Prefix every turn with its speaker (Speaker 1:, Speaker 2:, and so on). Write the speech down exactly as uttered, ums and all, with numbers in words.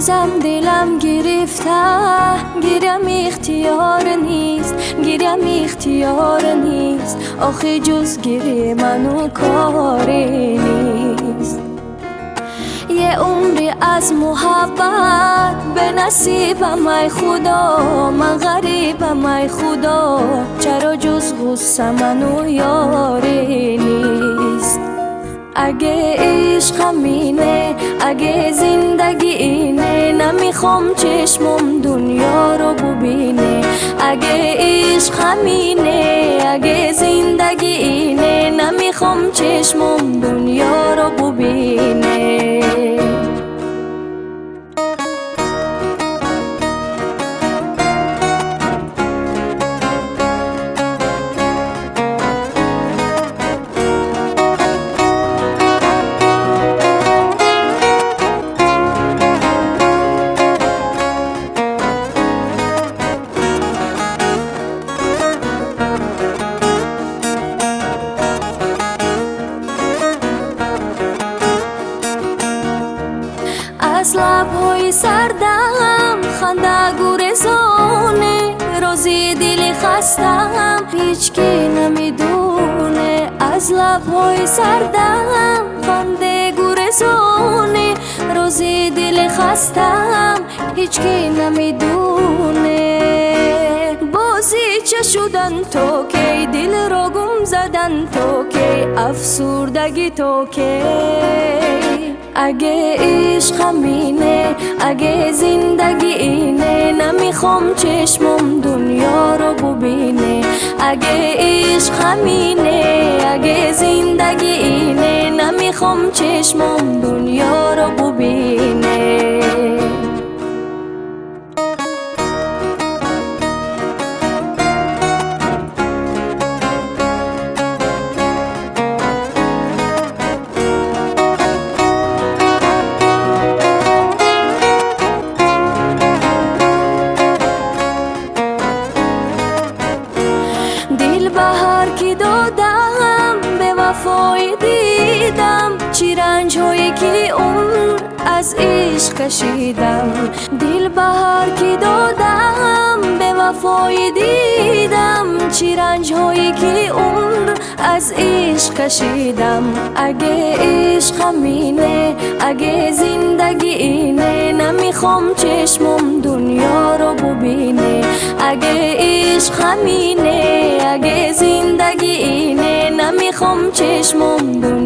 Speaker 1: دستم دلم گرفته، گیرم اختیار نیست، گیرم اختیار نیست، آخه جز گیری منو کاری نیست. یه عمری از محبت به نصیبم ای خدا، من غریبم ای خدا، چرا جز غصه منو یاری نیست. اگه عشق همینه، اگه زندگی اینه، نمیخوام چشمم دنیا رو ببینه. اگه عشق همینه، اگه زندگی اینه، نمیخوام چشمم دنیا رو ببینه. از لب‌های سردم خنده گریزونه، روزی دل خستم هیچ کی نمیدونه. از لب‌های سردم خنده گریزونه، روزی دل خستم هیچ کی نمیدونه. بازی چه شدن تو که دل را گم زدن تو که افسردگی تو که. اگه عشق همینه، اگه زندگی اینه، نمیخوام چشمم دنیا رو ببینه. اگه عشق همینه، اگه زندگی اینه، نمیخوام چشمم دنیا رو ببینه. دل بهار کی دادم به وفای دیدم، چی رنج هایی که عمر از عشق کشیدم. دل بهار کی دادم به وفای دیدم، چی رنج هایی که عمر از عشق کشیدم. اگه عشق همینه، اگه زندگی اینه، نمیخوام چشمم دنیا رو ببینه. اگه عشق همینه، اگه زندگی اینه، نمیخوام چشمم دنیا